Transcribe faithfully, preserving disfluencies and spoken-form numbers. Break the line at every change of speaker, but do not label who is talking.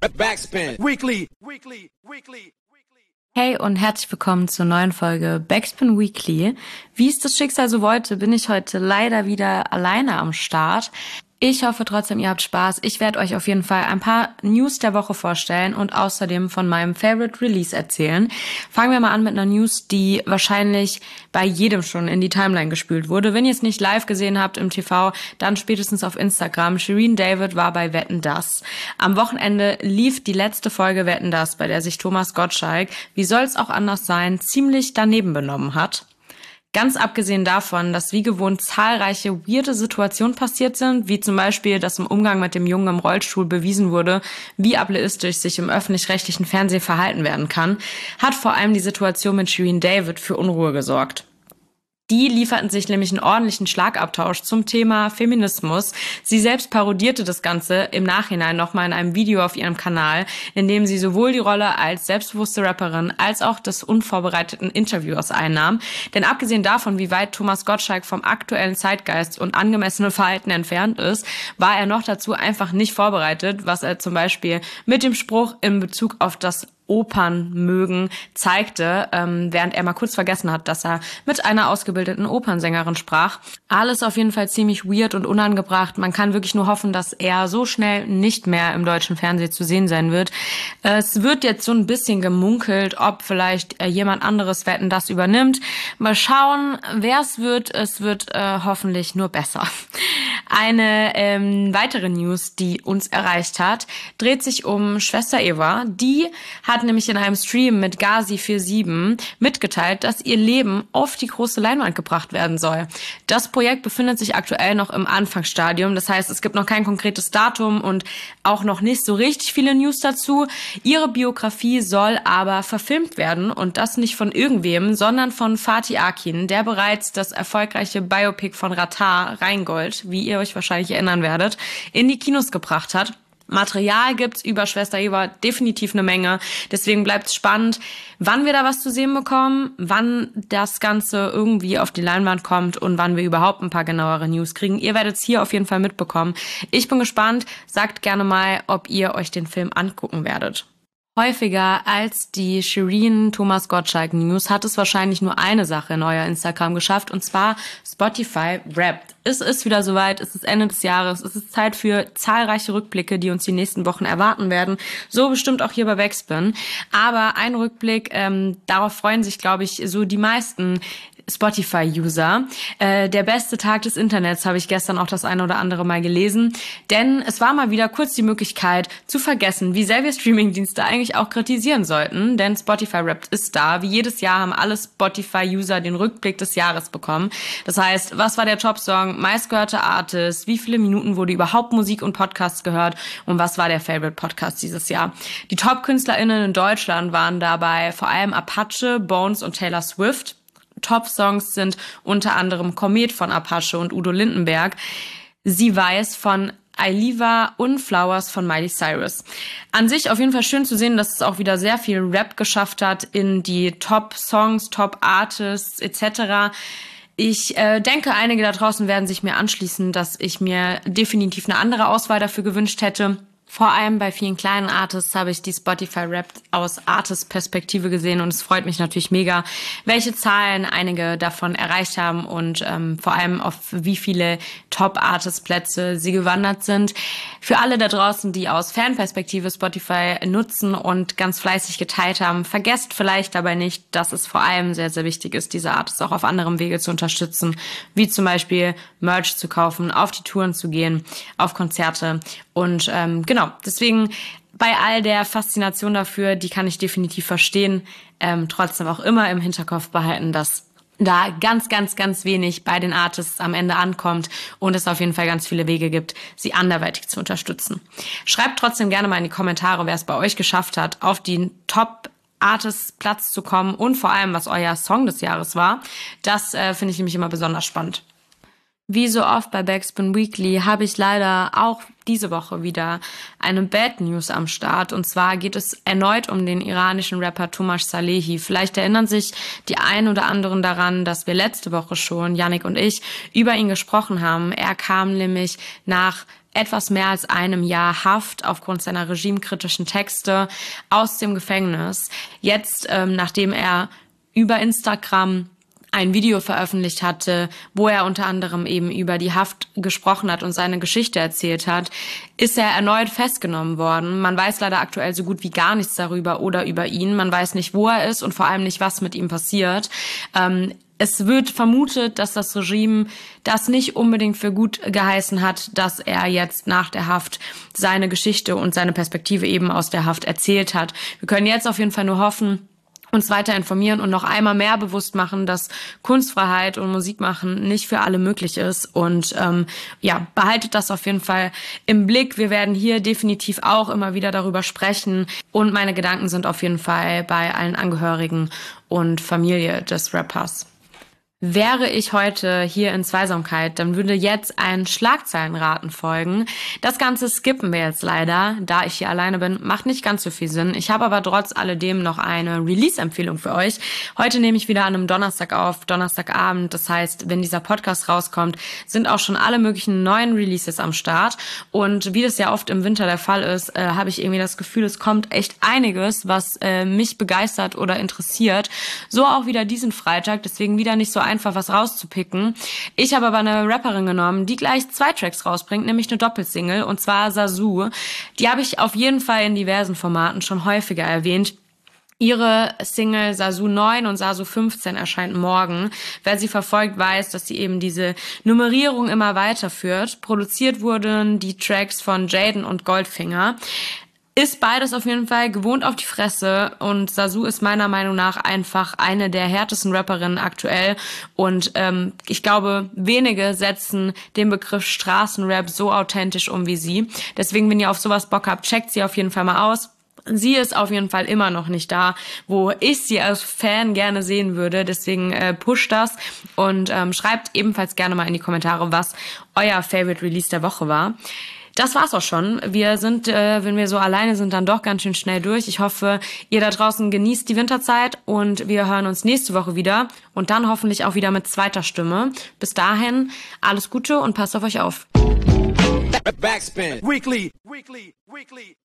Backspin. Weekly. Weekly. Weekly.
Hey und herzlich willkommen zur neuen Folge Backspin Weekly. Wie es das Schicksal so wollte, bin ich heute leider wieder alleine am Start. Ich hoffe trotzdem, ihr habt Spaß. Ich werde euch auf jeden Fall ein paar News der Woche vorstellen und außerdem von meinem Favorite Release erzählen. Fangen wir mal an mit einer News, die wahrscheinlich bei jedem schon in die Timeline gespült wurde. Wenn ihr es nicht live gesehen habt im T V, dann spätestens auf Instagram. Shirin David war bei Wetten, dass. Am Wochenende lief die letzte Folge Wetten, dass, bei der sich Thomas Gottschalk, wie soll's auch anders sein, ziemlich daneben benommen hat. Ganz abgesehen davon, dass wie gewohnt zahlreiche weirde Situationen passiert sind, wie zum Beispiel, dass im Umgang mit dem Jungen im Rollstuhl bewiesen wurde, wie ableistisch sich im öffentlich-rechtlichen Fernsehen verhalten werden kann, hat vor allem die Situation mit Shirin David für Unruhe gesorgt. Die lieferten sich nämlich einen ordentlichen Schlagabtausch zum Thema Feminismus. Sie selbst parodierte das Ganze im Nachhinein nochmal in einem Video auf ihrem Kanal, in dem sie sowohl die Rolle als selbstbewusste Rapperin als auch des unvorbereiteten Interviewers einnahm. Denn abgesehen davon, wie weit Thomas Gottschalk vom aktuellen Zeitgeist und angemessenen Verhalten entfernt ist, war er noch dazu einfach nicht vorbereitet, was er zum Beispiel mit dem Spruch in Bezug auf das Opern mögen zeigte, ähm, während er mal kurz vergessen hat, dass er mit einer ausgebildeten Opernsängerin sprach. Alles auf jeden Fall ziemlich weird und unangebracht. Man kann wirklich nur hoffen, dass er so schnell nicht mehr im deutschen Fernsehen zu sehen sein wird. Es wird jetzt so ein bisschen gemunkelt, ob vielleicht äh, jemand anderes Wetten, das übernimmt. Mal schauen, wer es wird. Es wird äh, hoffentlich nur besser. Eine ähm, weitere News, die uns erreicht hat, dreht sich um Schwester Eva. Die hat nämlich in einem Stream mit Gazi siebenundvierzig mitgeteilt, dass ihr Leben auf die große Leinwand gebracht werden soll. Das Projekt befindet sich aktuell noch im Anfangsstadium. Das heißt, es gibt noch kein konkretes Datum und auch noch nicht so richtig viele News dazu. Ihre Biografie soll aber verfilmt werden und das nicht von irgendwem, sondern von Fatih Akin, der bereits das erfolgreiche Biopic von Ratar, Rheingold, wie ihr euch wahrscheinlich erinnern werdet, in die Kinos gebracht hat. Material gibt's über Schwester Eva definitiv eine Menge. Deswegen bleibt's spannend, wann wir da was zu sehen bekommen, wann das Ganze irgendwie auf die Leinwand kommt und wann wir überhaupt ein paar genauere News kriegen. Ihr werdet's hier auf jeden Fall mitbekommen. Ich bin gespannt. Sagt gerne mal, ob ihr euch den Film angucken werdet. Häufiger als die Shirin Thomas Gottschalk News hat es wahrscheinlich nur eine Sache in euer Instagram geschafft, und zwar Spotify Wrapped. Es ist wieder soweit, es ist Ende des Jahres, es ist Zeit für zahlreiche Rückblicke, die uns die nächsten Wochen erwarten werden. So bestimmt auch hier bei Backspin. Aber ein Rückblick, ähm, darauf freuen sich, glaube ich, so die meisten Spotify-User. Äh, der beste Tag des Internets, habe ich gestern auch das eine oder andere Mal gelesen. Denn es war mal wieder kurz die Möglichkeit zu vergessen, wie sehr wir Streamingdienste eigentlich auch kritisieren sollten. Denn Spotify Wrapped ist da. Wie jedes Jahr haben alle Spotify-User den Rückblick des Jahres bekommen. Das heißt, was war der Top-Song, meistgehörte Artist, wie viele Minuten wurde überhaupt Musik und Podcasts gehört und was war der Favorite-Podcast dieses Jahr. Die Top-KünstlerInnen in Deutschland waren dabei vor allem Apache, Bones und Taylor Swift. Top-Songs sind unter anderem Komet von Apache und Udo Lindenberg, Sie weiß von Ailiva und Flowers von Miley Cyrus. An sich auf jeden Fall schön zu sehen, dass es auch wieder sehr viel Rap geschafft hat in die Top-Songs, Top-Artists et cetera. Ich äh, denke, einige da draußen werden sich mir anschließen, dass ich mir definitiv eine andere Auswahl dafür gewünscht hätte. Vor allem bei vielen kleinen Artists habe ich die Spotify Wrapped aus Artist-Perspektive gesehen und es freut mich natürlich mega, welche Zahlen einige davon erreicht haben und ähm, vor allem auf wie viele Top-Artist-Plätze sie gewandert sind. Für alle da draußen, die aus Fanperspektive Spotify nutzen und ganz fleißig geteilt haben, vergesst vielleicht dabei nicht, dass es vor allem sehr, sehr wichtig ist, diese Artists auch auf anderem Wege zu unterstützen, wie zum Beispiel Merch zu kaufen, auf die Touren zu gehen, auf Konzerte und ähm, genau, deswegen bei all der Faszination dafür, die kann ich definitiv verstehen, ähm, trotzdem auch immer im Hinterkopf behalten, dass da ganz, ganz, ganz wenig bei den Artists am Ende ankommt und es auf jeden Fall ganz viele Wege gibt, sie anderweitig zu unterstützen. Schreibt trotzdem gerne mal in die Kommentare, wer es bei euch geschafft hat, auf den Top Artists Platz zu kommen und vor allem, was euer Song des Jahres war. Das äh, finde ich nämlich immer besonders spannend. Wie so oft bei Backspin Weekly habe ich leider auch diese Woche wieder eine Bad News am Start. Und zwar geht es erneut um den iranischen Rapper Tomasz Salehi. Vielleicht erinnern sich die einen oder anderen daran, dass wir letzte Woche schon, Yannick und ich, über ihn gesprochen haben. Er kam nämlich nach etwas mehr als einem Jahr Haft aufgrund seiner regimekritischen Texte aus dem Gefängnis. Jetzt, ähm, nachdem er über Instagram ein Video veröffentlicht hatte, wo er unter anderem eben über die Haft gesprochen hat und seine Geschichte erzählt hat, ist er erneut festgenommen worden. Man weiß leider aktuell so gut wie gar nichts darüber oder über ihn. Man weiß nicht, wo er ist und vor allem nicht, was mit ihm passiert. Ähm, es wird vermutet, dass das Regime das nicht unbedingt für gut geheißen hat, dass er jetzt nach der Haft seine Geschichte und seine Perspektive eben aus der Haft erzählt hat. Wir können jetzt auf jeden Fall nur hoffen, uns weiter informieren und noch einmal mehr bewusst machen, dass Kunstfreiheit und Musikmachen nicht für alle möglich ist. Und ähm, ja, behaltet das auf jeden Fall im Blick. Wir werden hier definitiv auch immer wieder darüber sprechen. Und meine Gedanken sind auf jeden Fall bei allen Angehörigen und Familie des Rappers. Wäre ich heute hier in Zweisamkeit, dann würde jetzt ein Schlagzeilenraten folgen. Das Ganze skippen wir jetzt leider, da ich hier alleine bin. Macht nicht ganz so viel Sinn. Ich habe aber trotz alledem noch eine Release-Empfehlung für euch. Heute nehme ich wieder an einem Donnerstag auf, Donnerstagabend. Das heißt, wenn dieser Podcast rauskommt, sind auch schon alle möglichen neuen Releases am Start. Und wie das ja oft im Winter der Fall ist, äh, habe ich irgendwie das Gefühl, es kommt echt einiges, was äh, mich begeistert oder interessiert. So auch wieder diesen Freitag, deswegen wieder nicht so einfach was rauszupicken. Ich habe aber eine Rapperin genommen, die gleich zwei Tracks rausbringt, nämlich eine Doppelsingle, und zwar Sasu. Die habe ich auf jeden Fall in diversen Formaten schon häufiger erwähnt. Ihre Single Sasu neun und Sasu fünfzehn erscheint morgen. Wer sie verfolgt, weiß, dass sie eben diese Nummerierung immer weiterführt. Produziert wurden die Tracks von Jaden und Goldfinger. Ist beides auf jeden Fall gewohnt auf die Fresse, und Sasu ist meiner Meinung nach einfach eine der härtesten Rapperinnen aktuell, und ähm, ich glaube, wenige setzen den Begriff Straßenrap so authentisch um wie sie. Deswegen, wenn ihr auf sowas Bock habt, checkt sie auf jeden Fall mal aus. Sie ist auf jeden Fall immer noch nicht da, wo ich sie als Fan gerne sehen würde. Deswegen äh, pusht das und ähm, schreibt ebenfalls gerne mal in die Kommentare, was euer Favorite Release der Woche war. Das war's auch schon. Wir sind, äh, wenn wir so alleine sind, dann doch ganz schön schnell durch. Ich hoffe, ihr da draußen genießt die Winterzeit, und wir hören uns nächste Woche wieder und dann hoffentlich auch wieder mit zweiter Stimme. Bis dahin, alles Gute und passt auf euch auf.
Backspin. Weekly. Weekly. Weekly.